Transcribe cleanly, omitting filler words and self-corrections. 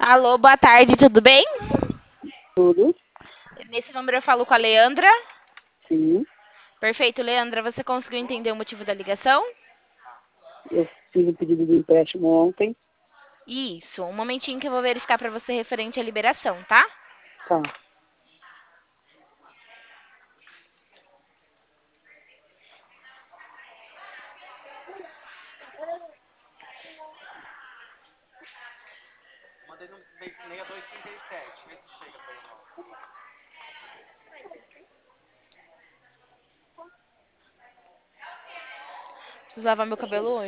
Alô, boa tarde, tudo bem? Tudo? Nesse número eu falo com a Leandra. Sim. Perfeito, Leandra, você conseguiu entender o motivo da ligação? Eu fiz o pedido de empréstimo ontem. Isso, um momentinho que eu vou verificar para você referente à liberação, tá? Tá. Preciso lavar meu cabelo hoje.